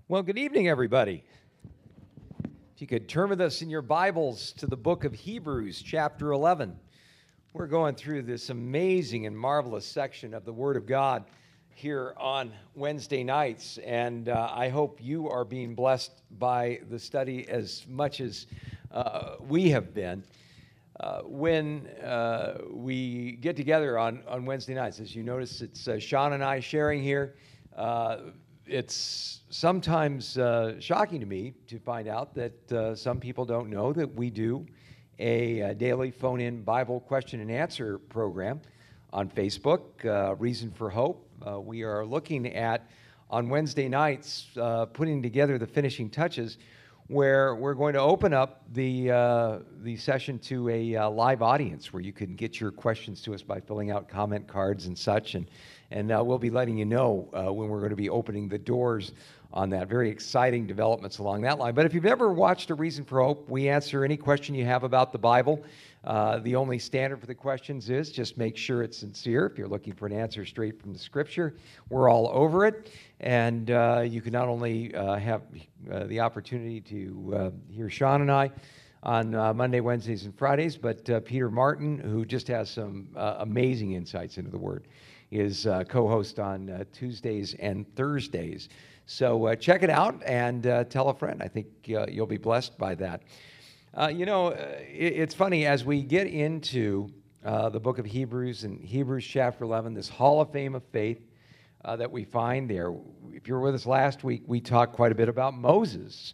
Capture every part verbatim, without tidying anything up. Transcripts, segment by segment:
Well, good evening, everybody. If you could turn with us in your Bibles to the book of Hebrews, chapter eleven. We're going through this amazing and marvelous section of the Word of God here on Wednesday nights, and uh, I hope you are being blessed by the study as much as uh, we have been. Uh, when uh, we get together on, on Wednesday nights, as you notice, it's uh, Sean and I sharing here. Uh, it's sometimes uh, shocking to me to find out that uh, some people don't know that we do a, a daily phone-in Bible question and answer program on Facebook, uh, Reason for Hope. Uh, we are looking at, on Wednesday nights, uh, putting together the finishing touches, where we're going to open up the uh, the session to a uh, live audience where you can get your questions to us by filling out comment cards and such, and and uh, we'll be letting you know uh, when we're going to be opening the doors on that. Very exciting developments along that line. But if you've ever watched A Reason for Hope, we answer any question you have about the Bible. Uh, the only standard for the questions is just make sure it's sincere. If you're looking for an answer straight from the Scripture, we're all over it. And uh, you can not only uh, have uh, the opportunity to uh, hear Sean and I on uh, Monday, Wednesdays, and Fridays, but uh, Peter Martin, who just has some uh, amazing insights into the Word, is uh, co-host on uh, Tuesdays and Thursdays. So uh, check it out and uh, tell a friend. I think uh, you'll be blessed by that. Uh, you know, uh, it, it's funny, as we get into uh, the book of Hebrews and Hebrews chapter eleven, this hall of fame of faith uh, that we find there. If you were with us last week, we talked quite a bit about Moses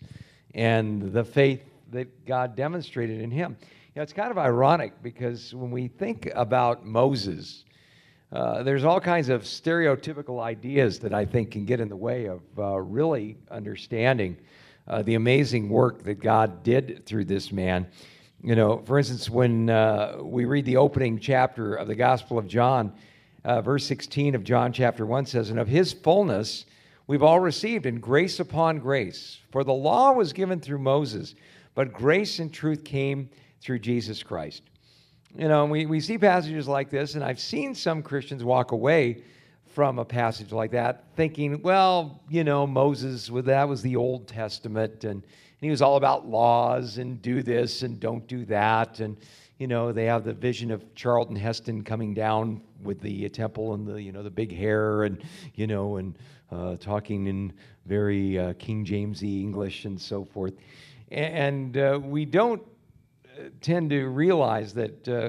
and the faith that God demonstrated in him. You know, it's kind of ironic because when we think about Moses, uh, there's all kinds of stereotypical ideas that I think can get in the way of uh, really understanding Uh, the amazing work that God did through this man. You know, for instance, when uh, we read the opening chapter of the Gospel of John, uh, verse sixteen of John chapter one says, "And of his fullness we've all received, and grace upon grace. For the law was given through Moses, but grace and truth came through Jesus Christ." You know, and we, we see passages like this, and I've seen some Christians walk away from a passage like that, thinking, well, you know, Moses, well, that was the Old Testament, and, and he was all about laws, and do this, and don't do that, and, you know, they have the vision of Charlton Heston coming down with the temple and the, you know, the big hair, and, you know, and uh, talking in very uh, King Jamesy English and so forth. And uh, we don't tend to realize that uh,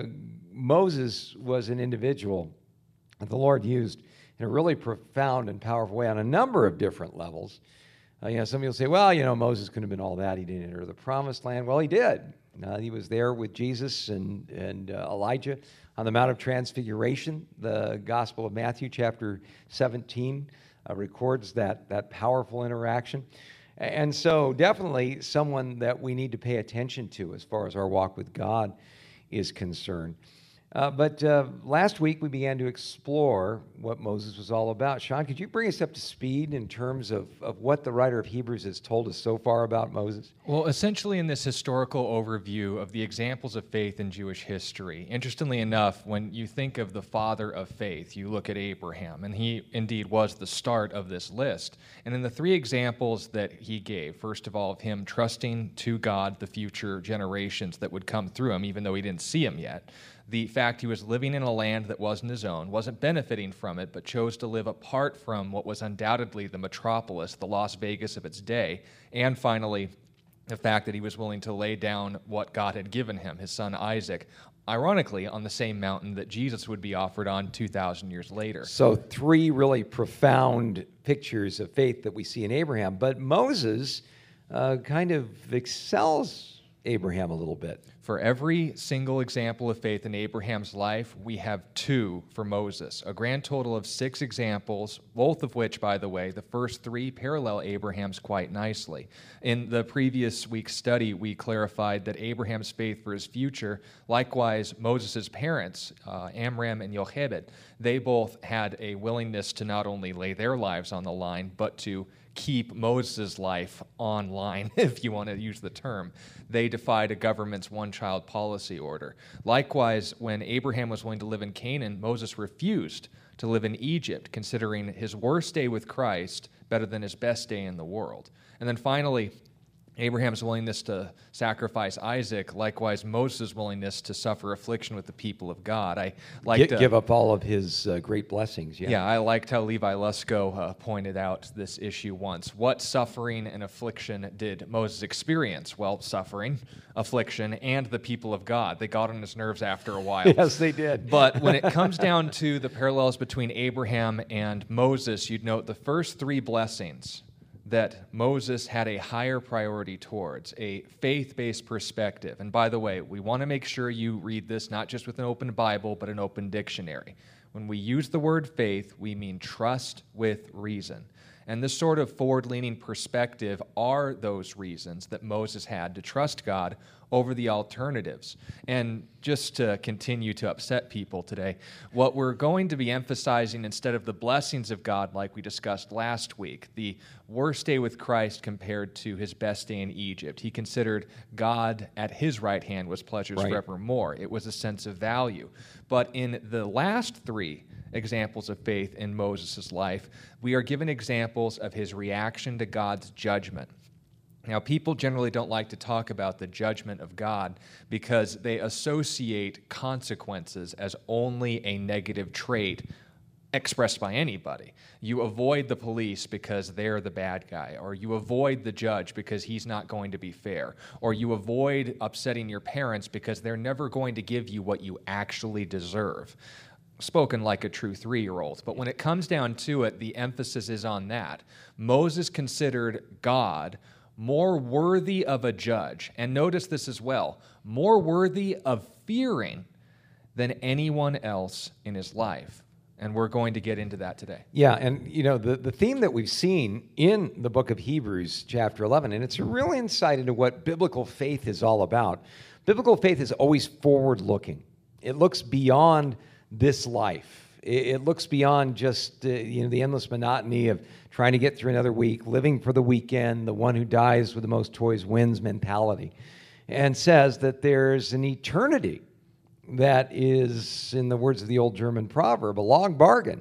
Moses was an individual that the Lord used in a really profound and powerful way on a number of different levels. Uh, you know, some people say, well, you know, Moses couldn't have been all that. He didn't enter the promised land. Well, he did. Uh, he was there with Jesus and, and uh, Elijah on the Mount of Transfiguration. The Gospel of Matthew, chapter seventeen, uh, records that, that powerful interaction. And so definitely someone that we need to pay attention to as far as our walk with God is concerned. Uh, but uh, last week we began to explore what Moses was all about. Sean, could you bring us up to speed in terms of, of what the writer of Hebrews has told us so far about Moses? Well, essentially in this historical overview of the examples of faith in Jewish history, interestingly enough, when you think of the father of faith, you look at Abraham, and he indeed was the start of this list. And in the three examples that he gave, first of all, of him trusting to God the future generations that would come through him, even though he didn't see him yet, the fact he was living in a land that wasn't his own, wasn't benefiting from it, but chose to live apart from what was undoubtedly the metropolis, the Las Vegas of its day, and finally, the fact that he was willing to lay down what God had given him, his son Isaac, ironically on the same mountain that Jesus would be offered on two thousand years later. So three really profound pictures of faith that we see in Abraham, but Moses uh, kind of excels Abraham a little bit. For every single example of faith in Abraham's life, we have two for Moses, a grand total of six examples, both of which, by the way, the first three parallel Abraham's quite nicely. In the previous week's study, we clarified that Abraham's faith for his future, likewise Moses' parents, uh, Amram and Jochebed, they both had a willingness to not only lay their lives on the line, but to keep Moses' life online, if you want to use the term. They defied a government's one-child policy order. Likewise, when Abraham was willing to live in Canaan, Moses refused to live in Egypt, considering his worst day with Christ better than his best day in the world. And then finally, Abraham's willingness to sacrifice Isaac, likewise Moses' willingness to suffer affliction with the people of God. I like Gi- to give up all of his uh, great blessings. Yeah. Yeah, I liked how Levi Lusko uh, pointed out this issue once. What suffering and affliction did Moses experience? Well, suffering, affliction, and the people of God. They got on his nerves after a while. Yes, they did. But when it comes down to the parallels between Abraham and Moses, you'd note the first three blessings that Moses had a higher priority towards, a faith-based perspective. And by the way, we want to make sure you read this not just with an open Bible, but an open dictionary. When we use the word faith, we mean trust with reason. And this sort of forward-leaning perspective are those reasons that Moses had to trust God over the alternatives. And just to continue to upset people today, what we're going to be emphasizing instead of the blessings of God like we discussed last week, the worst day with Christ compared to his best day in Egypt. He considered God at his right hand was pleasures Right. forevermore. It was a sense of value. But in the last three examples of faith in Moses' life, we are given examples of his reaction to God's judgment. Now, people generally don't like to talk about the judgment of God because they associate consequences as only a negative trait expressed by anybody. You avoid the police because they're the bad guy, or you avoid the judge because he's not going to be fair, or you avoid upsetting your parents because they're never going to give you what you actually deserve. Spoken like a true three-year-old. But when it comes down to it, the emphasis is on that. Moses considered God more worthy of a judge, and notice this as well, more worthy of fearing than anyone else in his life. And we're going to get into that today. Yeah, and you know, the, the theme that we've seen in the book of Hebrews, chapter eleven, and it's a real insight into what biblical faith is all about. Biblical faith is always forward-looking. It looks beyond this life. It, it looks beyond just uh, you know the endless monotony of trying to get through another week, living for the weekend, the one who dies with the most toys wins mentality, and says that there's an eternity that is, in the words of the old German proverb, a long bargain.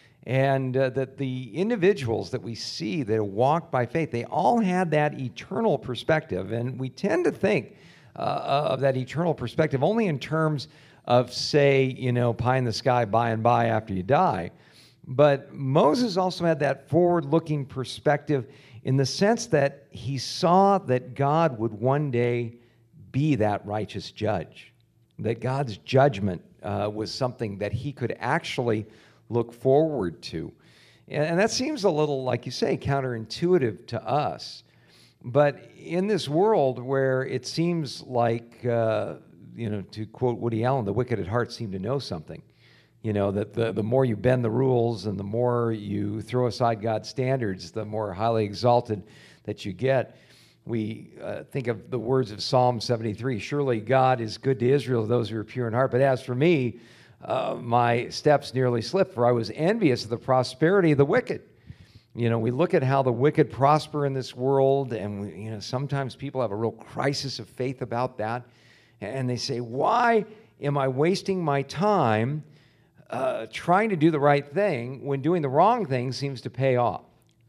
And uh, that the individuals that we see that walk by faith, they all had that eternal perspective. And we tend to think uh, of that eternal perspective only in terms of, say, you know, pie in the sky by and by after you die. But Moses also had that forward-looking perspective in the sense that he saw that God would one day be that righteous judge, that God's judgment uh, was something that he could actually look forward to. And, and that seems a little, like you say, counterintuitive to us. But in this world where it seems like, uh, you know, to quote Woody Allen, the wicked at heart seem to know something. You know, that the, the more you bend the rules and the more you throw aside God's standards, the more highly exalted that you get. We uh, think of the words of Psalm seventy-three, surely God is good to Israel, those who are pure in heart. But as for me, uh, my steps nearly slipped, for I was envious of the prosperity of the wicked. You know, we look at how the wicked prosper in this world, and we, you know, sometimes people have a real crisis of faith about that. And they say, why am I wasting my time uh, trying to do the right thing when doing the wrong thing seems to pay off?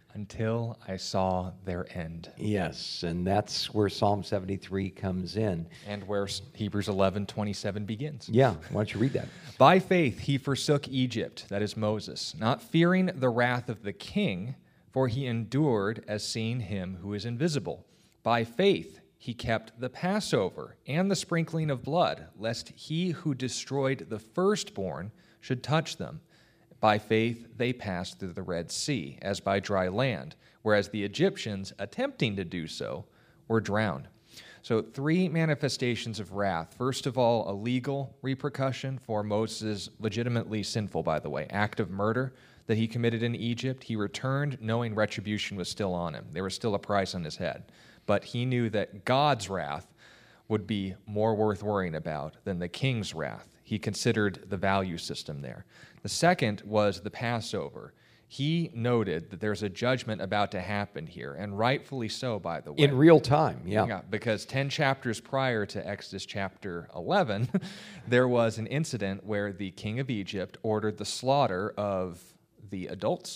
Until I saw their end. Yes, and that's where Psalm seventy-three comes in. And where Hebrews eleven twenty-seven begins. Yeah, why don't you read that? By faith he forsook Egypt, that is Moses, not fearing the wrath of the king, for he endured as seeing him who is invisible. By faith he kept the Passover and the sprinkling of blood, lest he who destroyed the firstborn should touch them. By faith they passed through the Red Sea, as by dry land, whereas the Egyptians, attempting to do so, were drowned. So three manifestations of wrath. First of all, a legal repercussion for Moses' legitimately sinful, by the way, act of murder that he committed in Egypt. He returned knowing retribution was still on him. There was still a price on his head. But he knew that God's wrath would be more worth worrying about than the king's wrath. He considered the value system there. The second was the Passover. He noted that there's a judgment about to happen here, and rightfully so, by the way. In real time, yeah. Yeah, because ten chapters prior to Exodus chapter eleven, there was an incident where the king of Egypt ordered the slaughter of the adults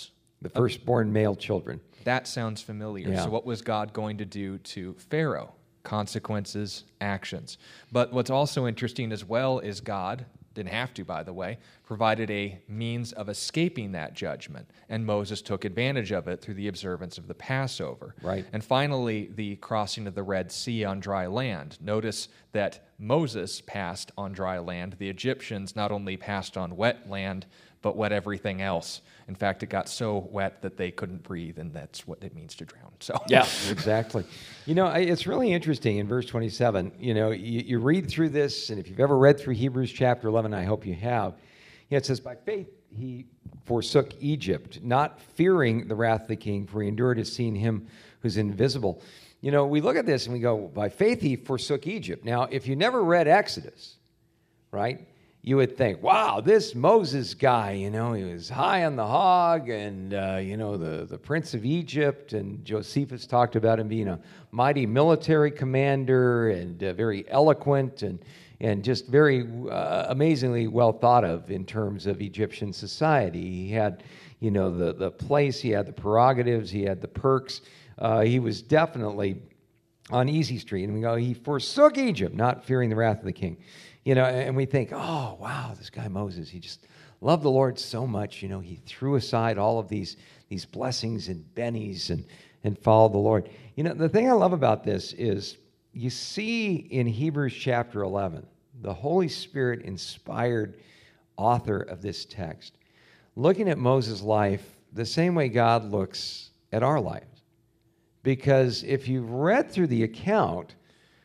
the firstborn male children. That sounds familiar. Yeah. So what was God going to do to Pharaoh? Consequences, actions. But what's also interesting as well is God, didn't have to, by the way, provided a means of escaping that judgment. And Moses took advantage of it through the observance of the Passover. Right. And finally, the crossing of the Red Sea on dry land. Notice that Moses passed on dry land. The Egyptians not only passed on wet land, but wet everything else. In fact, it got so wet that they couldn't breathe, and that's what it means to drown. So yeah, exactly. You know, I- it's really interesting in verse twenty-seven. You know, you, you read through this, and if you've ever read through Hebrews chapter eleven, I hope you have. You know, it says, by faith he forsook Egypt, not fearing the wrath of the king, for he endured as seeing him who's invisible. You know, we look at this and we go, by faith he forsook Egypt. Now, if you never read Exodus, right, you would think, wow, this Moses guy, you know, he was high on the hog and, uh, you know, the, the prince of Egypt, and Josephus talked about him being a mighty military commander and uh, very eloquent and, and just very uh, amazingly well thought of in terms of Egyptian society. He had, you know, the, the place, he had the prerogatives, he had the perks. Uh, he was definitely on easy street. And we go, he forsook Egypt, not fearing the wrath of the king. You know, and we think, oh, wow, this guy Moses, he just loved the Lord so much. You know, he threw aside all of these, these blessings and bennies and, and followed the Lord. You know, the thing I love about this is you see in Hebrews chapter eleven, the Holy Spirit inspired author of this text, looking at Moses' life the same way God looks at our lives. Because if you've read through the account,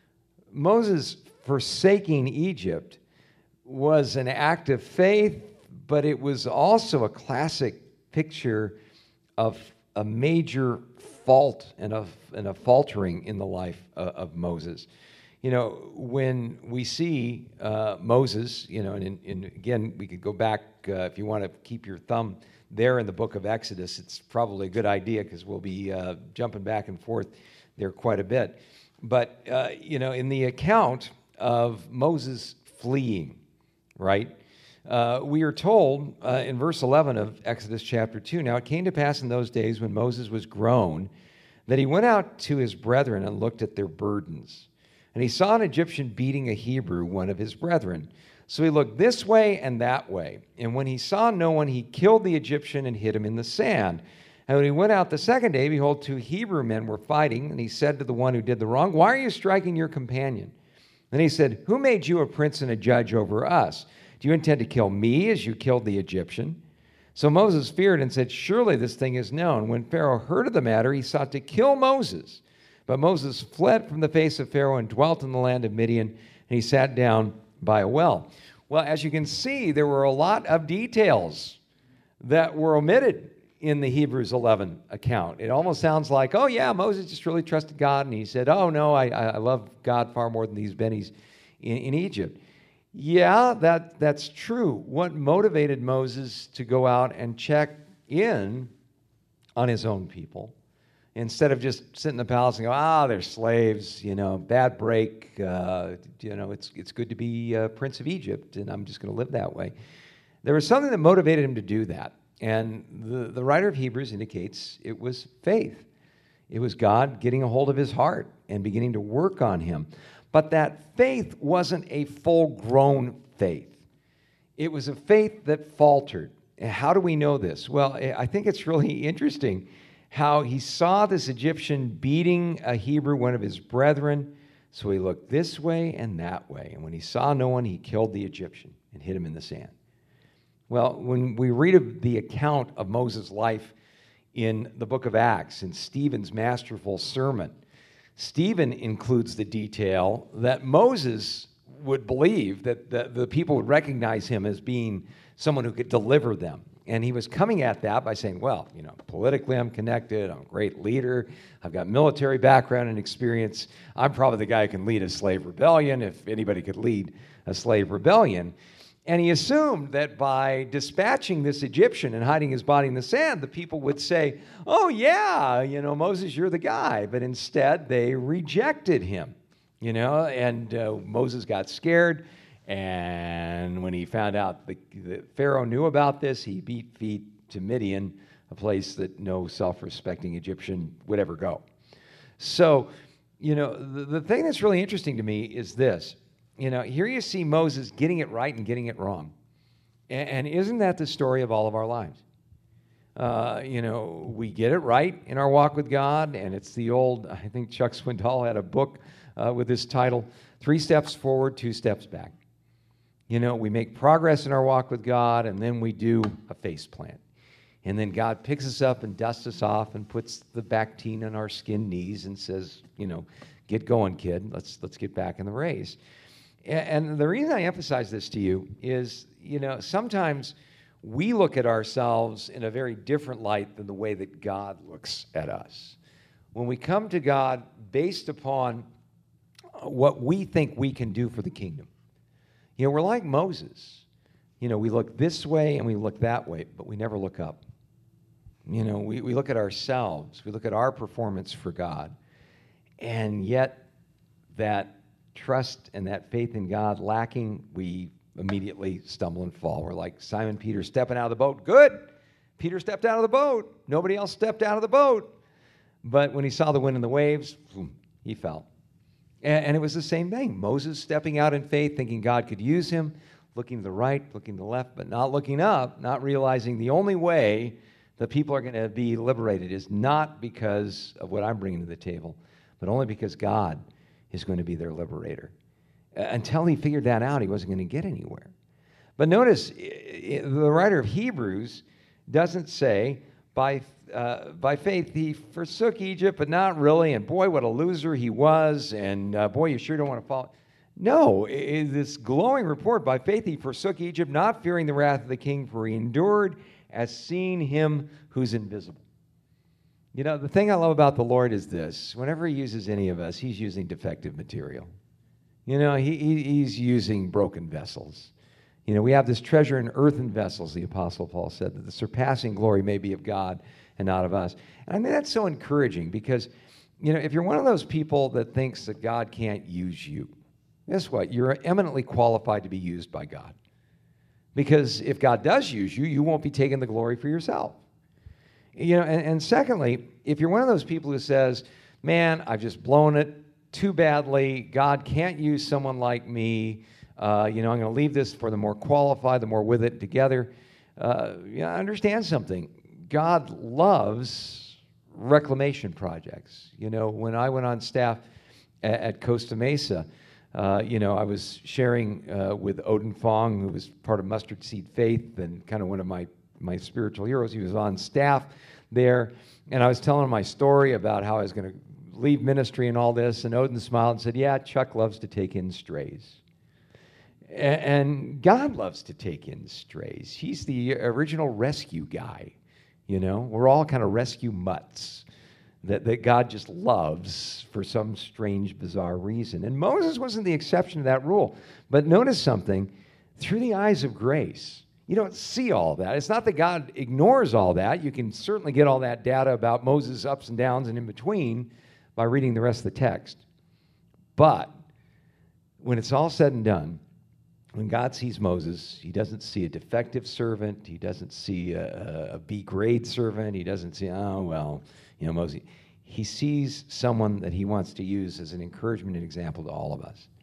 Moses forsaking Egypt was an act of faith, but it was also a classic picture of a major fault and a, and a faltering in the life of, of Moses. You know, when we see uh, Moses, you know, and, in, and again, we could go back, uh, if you want to keep your thumb there in the book of Exodus, it's probably a good idea because we'll be uh, jumping back and forth there quite a bit. But, uh, you know, in the account of Moses fleeing, right? Uh, we are told uh, in verse eleven of Exodus chapter two, now it came to pass in those days when Moses was grown that he went out to his brethren and looked at their burdens. And he saw an Egyptian beating a Hebrew, one of his brethren. So he looked this way and that way. And when he saw no one, he killed the Egyptian and hid him in the sand. And when he went out the second day, behold, two Hebrew men were fighting. And he said to the one who did the wrong, why are you striking your companion? Then he said, who made you a prince and a judge over us? Do you intend to kill me as you killed the Egyptian? So Moses feared and said, surely this thing is known. When Pharaoh heard of the matter, he sought to kill Moses. But Moses fled from the face of Pharaoh and dwelt in the land of Midian, and he sat down by a well. Well, as you can see, there were a lot of details that were omitted in the Hebrews eleven account. It almost sounds like, oh yeah, Moses just really trusted God, and he said, oh no, I, I love God far more than these bennies in, in Egypt. Yeah, that, that's true. What motivated Moses to go out and check in on his own people instead of just sitting in the palace and go, ah, they're slaves, you know, bad break, uh, you know, it's, it's good to be uh, Prince of Egypt, and I'm just going to live that way. There was something that motivated him to do that. And the, the writer of Hebrews indicates it was faith. It was God getting a hold of his heart and beginning to work on him. But that faith wasn't a full-grown faith. It was a faith that faltered. And how do we know this? Well, I think it's really interesting how he saw this Egyptian beating a Hebrew, one of his brethren. So he looked this way and that way. And when he saw no one, he killed the Egyptian and hid him in the sand. Well, when we read of the account of Moses' life in the book of Acts, in Stephen's masterful sermon, Stephen includes the detail that Moses would believe that the, the people would recognize him as being someone who could deliver them. And he was coming at that by saying, well, you know, politically I'm connected, I'm a great leader, I've got military background and experience, I'm probably the guy who can lead a slave rebellion if anybody could lead a slave rebellion. And he assumed that by dispatching this Egyptian and hiding his body in the sand, the people would say, oh, yeah, you know, Moses, you're the guy. But instead, they rejected him, you know, and uh, Moses got scared. And when he found out the, the Pharaoh knew about this, he beat feet to Midian a place that no self-respecting Egyptian would ever go. So, you know, the, the thing that's really interesting to me is this. You know, here you see Moses getting it right and getting it wrong. And, and isn't that the story of all of our lives? Uh, you know, we get it right in our walk with God, and it's the old, I think Chuck Swindoll had a book uh, with this title, Three Steps Forward, Two Steps Back. You know, we make progress in our walk with God, and then we do a face plant. And then God picks us up and dusts us off and puts the Bactine on our skinned knees and says, you know, get going, kid. Let's let's get back in the race. And the reason I emphasize this to you is, you know, sometimes we look at ourselves in a very different light than the way that God looks at us. When we come to God based upon what we think we can do for the kingdom. You know, we're like Moses. You know, we look this way and we look that way, but we never look up. You know, we, we look at ourselves. We look at our performance for God. And yet, that trust and that faith in God lacking, we immediately stumble and fall. We're like Simon Peter stepping out of the boat. Good. Peter stepped out of the boat. Nobody else stepped out of the boat. But when he saw the wind and the waves, boom, he fell. And, and it was the same thing. Moses stepping out in faith, thinking God could use him, looking to the right, looking to the left, but not looking up, not realizing the only way that people are going to be liberated is not because of what I'm bringing to the table, but only because God is going to be their liberator. Uh, until he figured that out, he wasn't going to get anywhere. But notice, I- I- the writer of Hebrews doesn't say, by, uh, by faith he forsook Egypt, but not really, and boy, what a loser he was, and uh, boy, you sure don't want to follow. No, I- this glowing report, by faith he forsook Egypt, not fearing the wrath of the king, for he endured as seeing him who's invisible. You know, the thing I love about the Lord is this. Whenever he uses any of us, he's using defective material. You know, he, he he's using broken vessels. You know, we have this treasure in earthen vessels, the Apostle Paul said, that the surpassing glory may be of God and not of us. And I mean, that's so encouraging because, you know, if you're one of those people that thinks that God can't use you, guess what? You're eminently qualified to be used by God. Because if God does use you, you won't be taking the glory for yourself. You know, and, and secondly, if you're one of those people who says, man, I've just blown it too badly, God can't use someone like me, uh, you know, I'm going to leave this for the more qualified, the more with it together, uh, you know, understand something. God loves reclamation projects. You know, when I went on staff at, at Costa Mesa, Uh, you know, I was sharing uh, with Odin Fong, who was part of Mustard Seed Faith and kind of one of my, my spiritual heroes. He was on staff there, and I was telling him my story about how I was going to leave ministry and all this, and Odin smiled and said, yeah, Chuck loves to take in strays. A- and God loves to take in strays. He's the original rescue guy, you know. We're all kind of rescue mutts that, that God just loves for some strange, bizarre reason. And Moses wasn't the exception to that rule. But notice something, through the eyes of grace, you don't see all that. It's not that God ignores all that. You can certainly get all that data about Moses' ups and downs and in between by reading the rest of the text. But when it's all said and done, when God sees Moses, he doesn't see a defective servant. He doesn't see a, a B-grade servant. He doesn't see, oh, well, you know, Moses. He sees someone that he wants to use as an encouragement and example to all of us.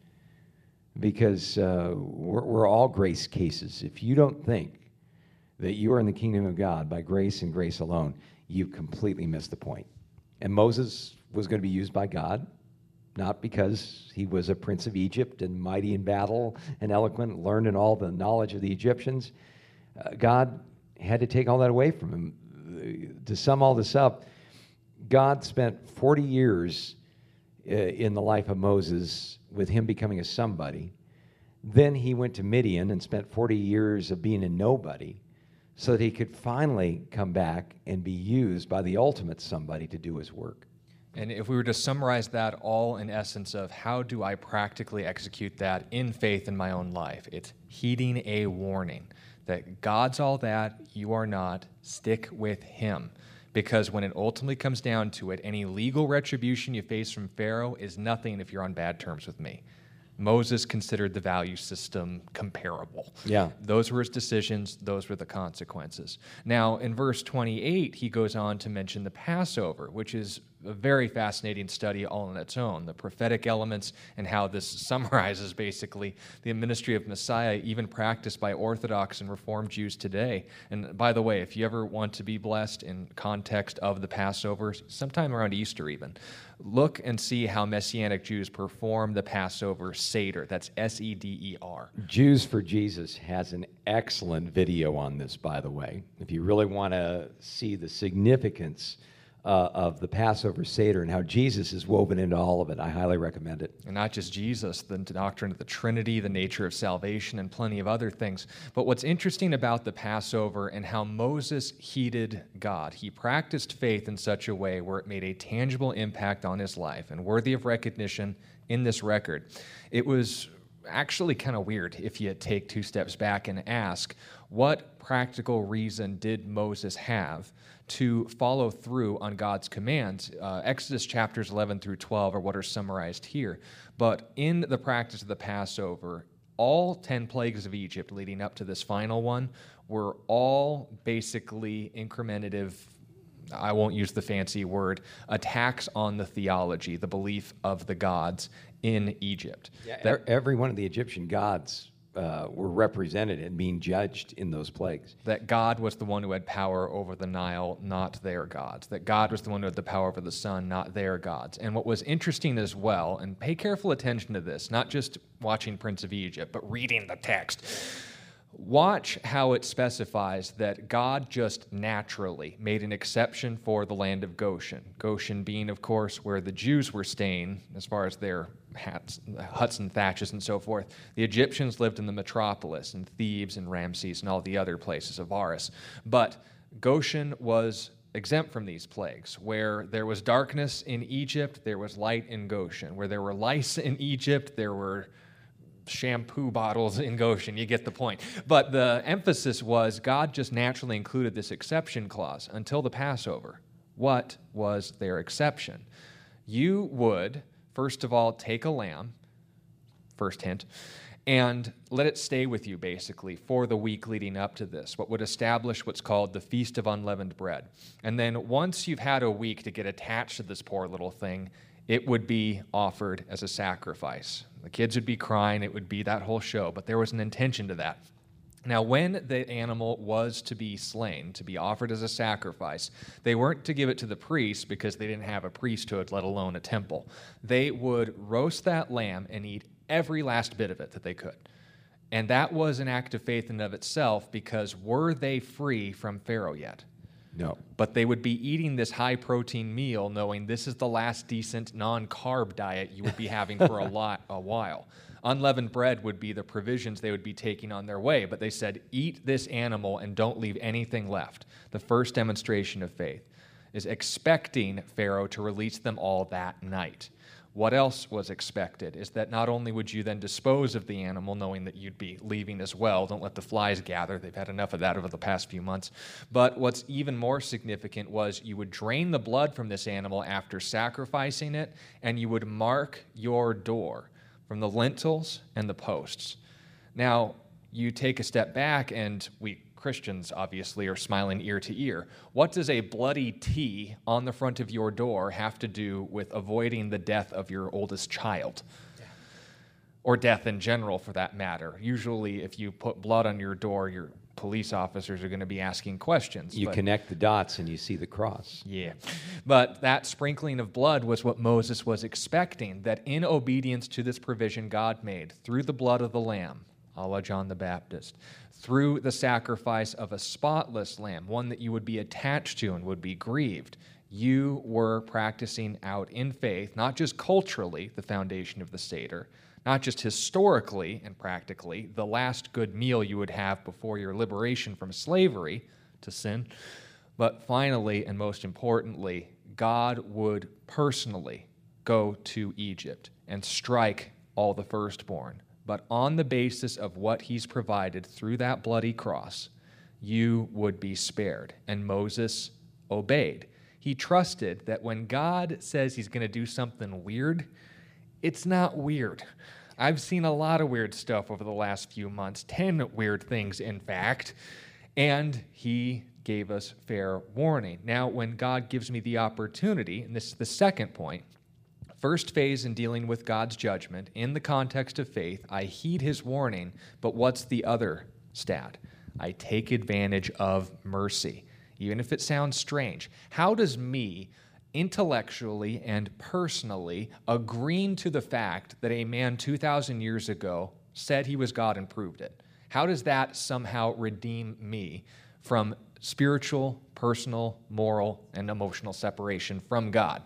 Because uh, we're, we're all grace cases. If you don't think that you are in the kingdom of God by grace and grace alone, you've completely missed the point. And Moses was going to be used by God, not because he was a prince of Egypt and mighty in battle and eloquent, learned in all the knowledge of the Egyptians. Uh, God had to take all that away from him. To sum all this up, God spent forty years uh, in the life of Moses with him becoming a somebody. Then he went to Midian and spent forty years of being a nobody so that he could finally come back and be used by the ultimate somebody to do his work. And if we were to summarize that all in essence of how do I practically execute that in faith in my own life, it's heeding a warning that God's all that, you are not, stick with him. Because when it ultimately comes down to it, any legal retribution you face from Pharaoh is nothing if you're on bad terms with me. Moses considered the value system comparable. Yeah. Those were his decisions. Those were the consequences. Now, in verse twenty-eight, he goes on to mention the Passover, which is a very fascinating study all on its own, the prophetic elements and how this summarizes basically the ministry of Messiah, even practiced by Orthodox and Reformed Jews today. And by the way, if you ever want to be blessed in context of the Passover, sometime around Easter even, look and see how Messianic Jews perform the Passover Seder. That's S E D E R. Jews for Jesus has an excellent video on this, by the way. If you really want to see the significance uh, of the Passover Seder and how Jesus is woven into all of it, I highly recommend it. And not just Jesus, the doctrine of the Trinity, the nature of salvation, and plenty of other things. But what's interesting about the Passover and how Moses heeded God, he practiced faith in such a way where it made a tangible impact on his life and worthy of recognition in this record. It was actually kind of weird if you take two steps back and ask, what practical reason did Moses have to follow through on God's commands? Uh, Exodus chapters eleven through twelve are what are summarized here. But in the practice of the Passover, all ten plagues of Egypt leading up to this final one were all basically incrementive, I won't use the fancy word, attacks on the theology, the belief of the gods in Egypt. Yeah, That- every one of the Egyptian gods uh, were represented and being judged in those plagues. that God was the one who had power over the Nile, not their gods. That God was the one who had the power over the sun, not their gods. And what was interesting as well, and pay careful attention to this, not just watching Prince of Egypt, but reading the text. Watch how it specifies that God just naturally made an exception for the land of Goshen. Goshen being, of course, where the Jews were staying as far as their hats, huts and thatches and so forth. The Egyptians lived in the metropolis, in Thebes and Ramses and all the other places of Avaris. But Goshen was exempt from these plagues. Where there was darkness in Egypt, there was light in Goshen. Where there were lice in Egypt, there were shampoo bottles in Goshen. You get the point. But the emphasis was God just naturally included this exception clause until the Passover. What was their exception? You would, first of all, take a lamb, first hint, and let it stay with you, basically, for the week leading up to this, what would establish what's called the Feast of Unleavened Bread. And then once you've had a week to get attached to this poor little thing, it would be offered as a sacrifice. The kids would be crying. It would be that whole show, but there was an intention to that. Now, when the animal was to be slain, to be offered as a sacrifice, they weren't to give it to the priest because they didn't have a priesthood, let alone a temple. They would roast that lamb and eat every last bit of it that they could. And that was an act of faith in and of itself, because were they free from Pharaoh yet? No. But they would be eating this high-protein meal knowing this is the last decent non-carb diet you would be having for a, lot, a while. Unleavened bread would be the provisions they would be taking on their way, but they said, eat this animal and don't leave anything left. The first demonstration of faith is expecting Pharaoh to release them all that night. What else was expected is that not only would you then dispose of the animal, knowing that you'd be leaving as well, don't let the flies gather, they've had enough of that over the past few months, but what's even more significant was you would drain the blood from this animal after sacrificing it, and you would mark your door from the lintels and the posts. Now, you take a step back, and we Christians, obviously, are smiling ear to ear. What does a bloody T on the front of your door have to do with avoiding the death of your oldest child? Yeah. Or death in general, for that matter? Usually, if you put blood on your door, your police officers are going to be asking questions. You but, connect the dots and you see the cross. Yeah. But that sprinkling of blood was what Moses was expecting, that in obedience to this provision God made through the blood of the lamb, a la John the Baptist, through the sacrifice of a spotless lamb, one that you would be attached to and would be grieved, you were practicing out in faith, not just culturally, the foundation of the Seder, not just historically and practically, the last good meal you would have before your liberation from slavery to sin, but finally, and most importantly, God would personally go to Egypt and strike all the firstborn. But on the basis of what he's provided through that bloody cross, you would be spared. And Moses obeyed. He trusted that when God says he's going to do something weird, it's not weird. I've seen a lot of weird stuff over the last few months, ten weird things, in fact, and he gave us fair warning. Now, when God gives me the opportunity, and this is the second point, first phase in dealing with God's judgment, in the context of faith, I heed his warning, but what's the other stat? I take advantage of mercy, even if it sounds strange. How does me, intellectually and personally, agreeing to the fact that a man two thousand years ago said he was God and proved it, how does that somehow redeem me from spiritual, personal, moral, and emotional separation from God?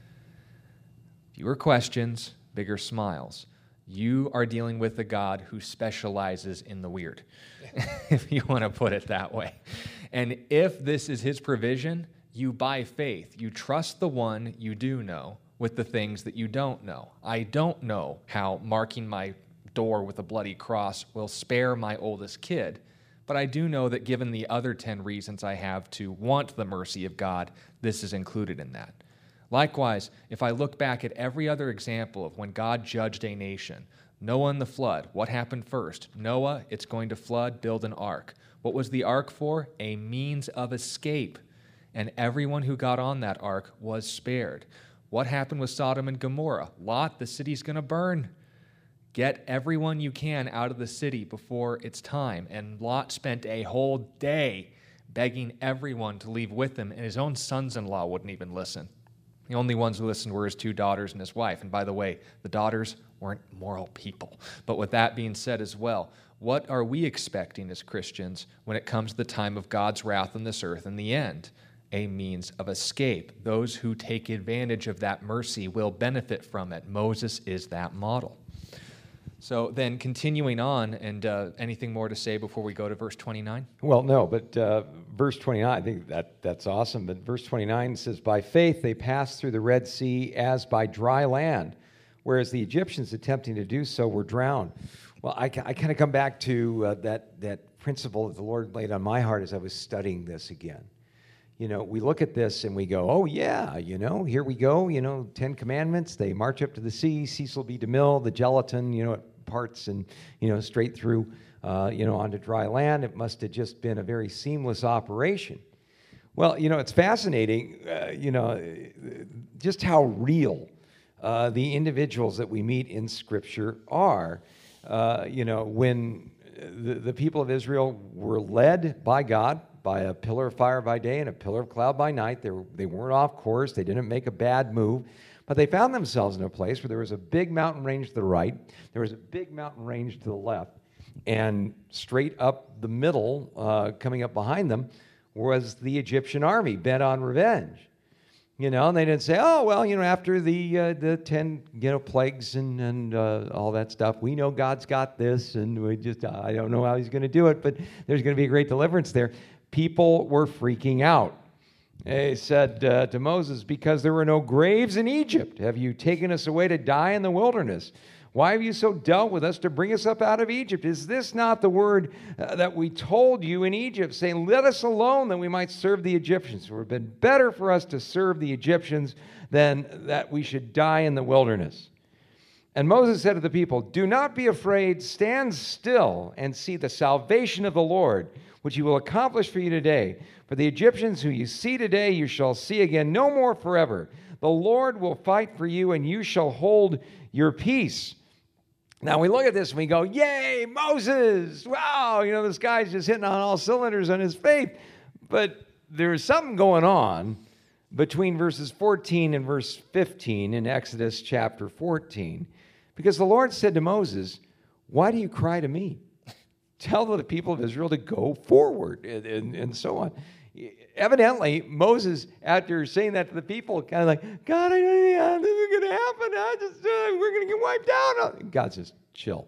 Fewer questions, bigger smiles. You are dealing with a God who specializes in the weird, if you want to put it that way. And if this is his provision, you, by faith, you trust the one you do know with the things that you don't know. I don't know how marking my door with a bloody cross will spare my oldest kid, but I do know that given the other ten reasons I have to want the mercy of God, this is included in that. Likewise, if I look back at every other example of when God judged a nation, Noah and the flood, what happened first? Noah, it's going to flood, build an ark. What was the ark for? A means of escape. And everyone who got on that ark was spared. What happened with Sodom and Gomorrah? Lot, the city's going to burn. Get everyone you can out of the city before it's time. And Lot spent a whole day begging everyone to leave with him, and his own sons-in-law wouldn't even listen. The only ones who listened were his two daughters and his wife. And by the way, the daughters weren't moral people. But with that being said as well, what are we expecting as Christians when it comes to the time of God's wrath on this earth in the end? A means of escape. Those who take advantage of that mercy will benefit from it. Moses is that model. So then continuing on, and uh, anything more to say before we go to verse twenty-nine? Well, no, but uh, verse twenty-nine, I think that that's awesome. But verse twenty-nine says, by faith they passed through the Red Sea as by dry land, whereas the Egyptians attempting to do so were drowned. Well, I, I kind of come back to uh, that, that principle that the Lord laid on my heart as I was studying this again. You know, we look at this and we go, oh, yeah, you know, here we go, you know, Ten Commandments, they march up to the sea, Cecil B. DeMille, the gelatin, you know, it parts and, you know, straight through, uh, you know, onto dry land. It must have just been a very seamless operation. Well, you know, it's fascinating, uh, you know, just how real uh, the individuals that we meet in Scripture are. Uh, you know, when the, the people of Israel were led by God, by a pillar of fire by day and a pillar of cloud by night. They, were, they weren't off course. They didn't make a bad move. But they found themselves in a place where there was a big mountain range to the right. There was a big mountain range to the left. And straight up the middle, uh, coming up behind them, was the Egyptian army bent on revenge. You know, and they didn't say, oh, well, you know, after the uh, the ten, you know, plagues and, and uh, all that stuff, we know God's got this, and we just, I don't know how he's going to do it, but there's going to be a great deliverance there. People were freaking out. They said uh, to Moses, because there were no graves in Egypt, have you taken us away to die in the wilderness? Why have you so dealt with us to bring us up out of Egypt? Is this not the word uh, that we told you in Egypt, saying, let us alone that we might serve the Egyptians? It would have been better for us to serve the Egyptians than that we should die in the wilderness. And Moses said to the people, do not be afraid, stand still and see the salvation of the Lord, which he will accomplish for you today. For the Egyptians who you see today, you shall see again no more forever. The Lord will fight for you, and you shall hold your peace. Now, we look at this and we go, yay, Moses! Wow, you know, this guy's just hitting on all cylinders on his faith. But there's something going on between verses fourteen and verse fifteen in Exodus chapter fourteen. Because the Lord said to Moses, why do you cry to me? Tell the people of Israel to go forward, and, and, and so on. Evidently, Moses, after saying that to the people, kind of like, God, I don't know how this is going to happen. I just, uh, we're going to get wiped out. God says, chill.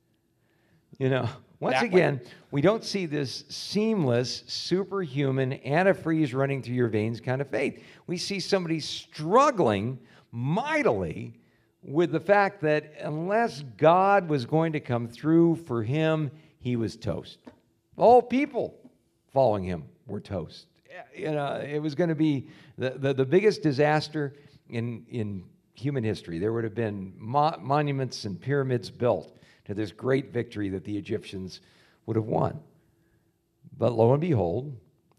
You know, once that again, way. We don't see this seamless, superhuman, antifreeze running through your veins kind of faith. We see somebody struggling mightily with the fact that unless God was going to come through for him, he was toast. All people following him were toast. You know, it was going to be the, the, the biggest disaster in in human history. There would have been mo- monuments and pyramids built to this great victory that the Egyptians would have won. But lo and behold,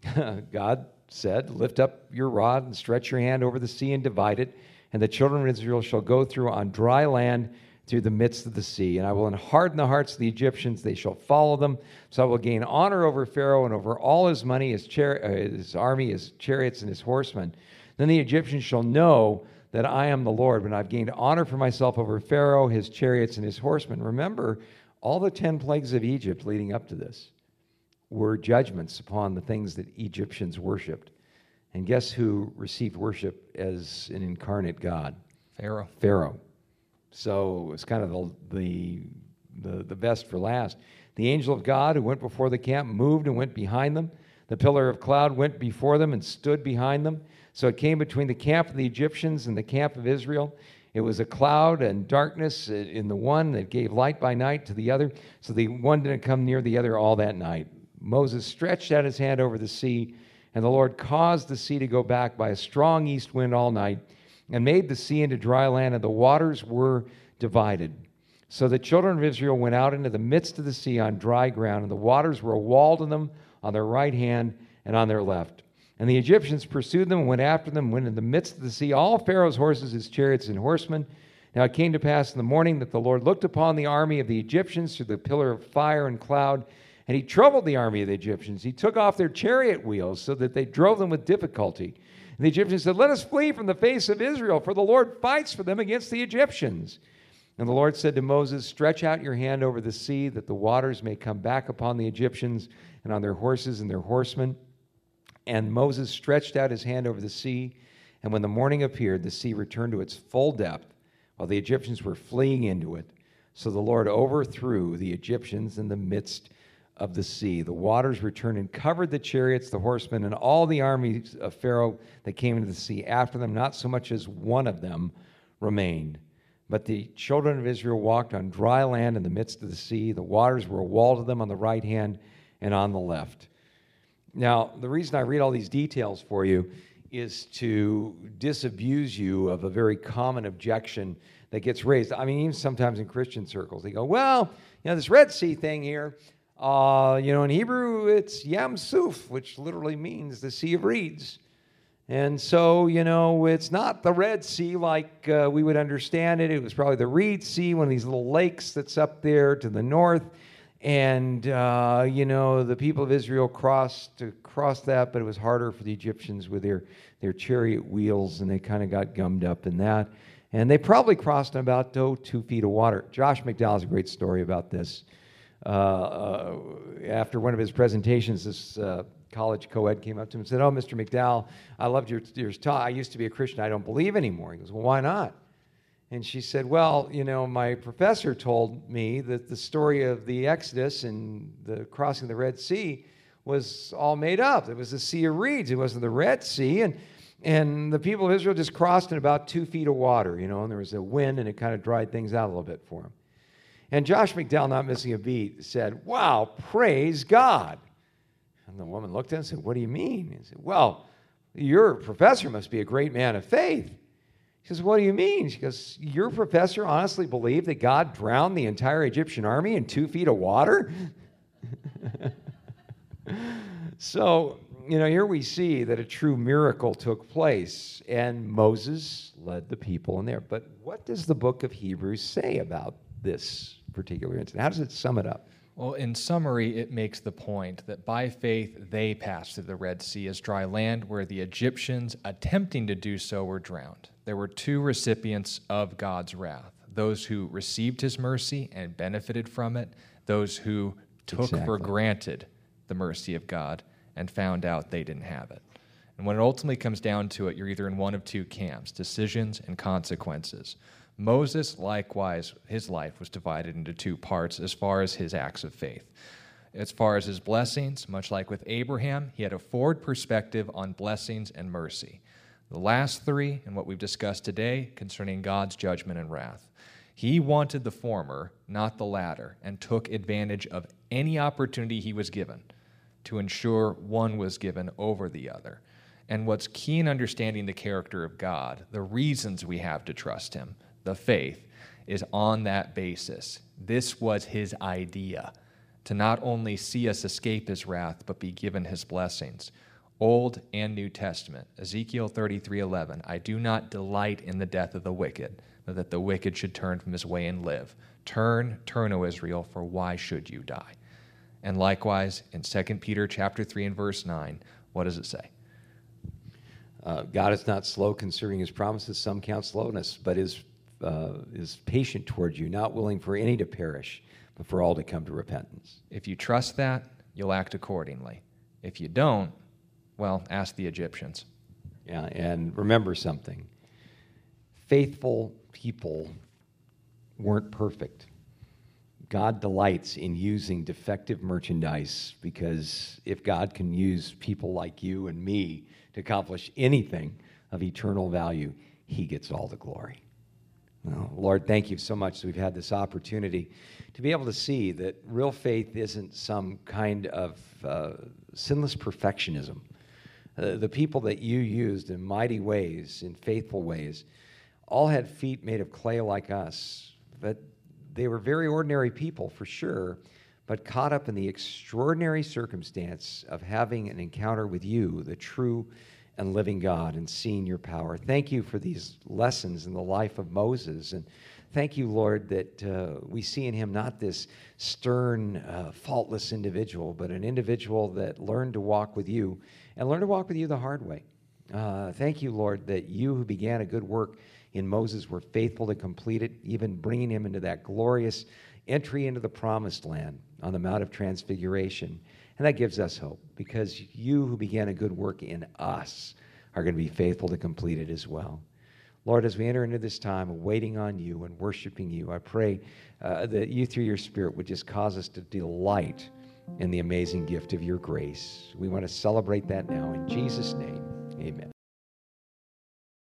God said, lift up your rod and stretch your hand over the sea and divide it, and the children of Israel shall go through on dry land through the midst of the sea. And I will harden the hearts of the Egyptians, they shall follow them. So I will gain honor over Pharaoh and over all his money, his, char- uh, his army, his chariots, and his horsemen. Then the Egyptians shall know that I am the Lord, when I've gained honor for myself over Pharaoh, his chariots, and his horsemen. Remember, all the ten plagues of Egypt leading up to this were judgments upon the things that Egyptians worshipped. And guess who received worship as an incarnate God? Pharaoh. Pharaoh. So it's kind of the, the, the, the best for last. The angel of God who went before the camp moved and went behind them. The pillar of cloud went before them and stood behind them. So it came between the camp of the Egyptians and the camp of Israel. It was a cloud and darkness in the one that gave light by night to the other. So the one didn't come near the other all that night. Moses stretched out his hand over the sea, and the Lord caused the sea to go back by a strong east wind all night, and made the sea into dry land, and the waters were divided. So the children of Israel went out into the midst of the sea on dry ground, and the waters were a wall to them on their right hand and on their left. And the Egyptians pursued them and went after them, went in the midst of the sea, all Pharaoh's horses, his chariots, and horsemen. Now it came to pass in the morning that the Lord looked upon the army of the Egyptians through the pillar of fire and cloud, and he troubled the army of the Egyptians. He took off their chariot wheels so that they drove them with difficulty. And the Egyptians said, let us flee from the face of Israel, for the Lord fights for them against the Egyptians. And the Lord said to Moses, stretch out your hand over the sea, that the waters may come back upon the Egyptians and on their horses and their horsemen. And Moses stretched out his hand over the sea, and when the morning appeared, the sea returned to its full depth, while the Egyptians were fleeing into it. So the Lord overthrew the Egyptians in the midst of the sea. The waters returned and covered the chariots, the horsemen, and all the armies of Pharaoh that came into the sea after them. Not so much as one of them remained. But the children of Israel walked on dry land in the midst of the sea. The waters were a wall to them on the right hand and on the left. Now, the reason I read all these details for you is to disabuse you of a very common objection that gets raised. I mean, even sometimes in Christian circles, they go, well, you know, this Red Sea thing here, Uh, you know, in Hebrew, it's Yam Suf, which literally means the Sea of Reeds. And so, you know, it's not the Red Sea like uh, we would understand it. It was probably the Reed Sea, one of these little lakes that's up there to the north. And, uh, you know, the people of Israel crossed to cross that, but it was harder for the Egyptians with their, their chariot wheels, and they kind of got gummed up in that. And they probably crossed in about oh, two feet of water. Josh McDowell has a great story about this. Uh, uh, after one of his presentations, this uh, college co-ed came up to him and said, oh, Mister McDowell, I loved your, your talk. I used to be a Christian. I don't believe anymore. He goes, well, why not? And she said, well, you know, my professor told me that the story of the Exodus and the crossing the Red Sea was all made up. It was the Sea of Reeds. It wasn't the Red Sea. And, and the people of Israel just crossed in about two feet of water, you know, and there was a wind, and it kind of dried things out a little bit for them. And Josh McDowell, not missing a beat, said, wow, praise God. And the woman looked at him and said, what do you mean? He said, well, your professor must be a great man of faith. She says, what do you mean? She goes, your professor honestly believed that God drowned the entire Egyptian army in two feet of water? So, you know, here we see that a true miracle took place, and Moses led the people in there. But what does the book of Hebrews say about this particular incident? How does it sum it up? Well, in summary, it makes the point that by faith they passed through the Red Sea as dry land, where the Egyptians attempting to do so were drowned. There were two recipients of God's wrath, those who received his mercy and benefited from it, those who took Exactly. for granted the mercy of God and found out they didn't have it. And when it ultimately comes down to it, you're either in one of two camps, decisions and consequences. Moses, likewise, his life was divided into two parts as far as his acts of faith. As far as his blessings, much like with Abraham, he had a forward perspective on blessings and mercy. The last three, and what we've discussed today, concerning God's judgment and wrath. He wanted the former, not the latter, and took advantage of any opportunity he was given to ensure one was given over the other. And what's key in understanding the character of God, the reasons we have to trust him, the faith, is on that basis. This was his idea, to not only see us escape his wrath, but be given his blessings. Old and New Testament, Ezekiel thirty-three eleven, I do not delight in the death of the wicked, but that the wicked should turn from his way and live. Turn, turn, O Israel, for why should you die? And likewise, in Second Peter chapter three and verse nine, what does it say? Uh, God is not slow concerning his promises, some count slowness, but is, uh, is patient towards you, not willing for any to perish, but for all to come to repentance. If you trust that, you'll act accordingly. If you don't, well, ask the Egyptians. Yeah, and remember something. Faithful people weren't perfect. God delights in using defective merchandise, because if God can use people like you and me to accomplish anything of eternal value, he gets all the glory. Well, Lord, thank you so much that we've had this opportunity to be able to see that real faith isn't some kind of uh, sinless perfectionism. Uh, the people that you used in mighty ways, in faithful ways, all had feet made of clay like us, but they were very ordinary people for sure, but caught up in the extraordinary circumstance of having an encounter with you, the true and living God, and seeing your power. Thank you for these lessons in the life of Moses, and thank you, Lord, that uh, we see in him not this stern, uh, faultless individual, but an individual that learned to walk with you, and learned to walk with you the hard way. Uh, thank you, Lord, that you who began a good work in Moses were faithful to complete it, even bringing him into that glorious entry into the promised land on the Mount of Transfiguration. And that gives us hope, because you who began a good work in us are going to be faithful to complete it as well. Lord, as we enter into this time of waiting on you and worshiping you, I pray uh, that you through your Spirit would just cause us to delight in the amazing gift of your grace. We want to celebrate that now. In Jesus' name, amen.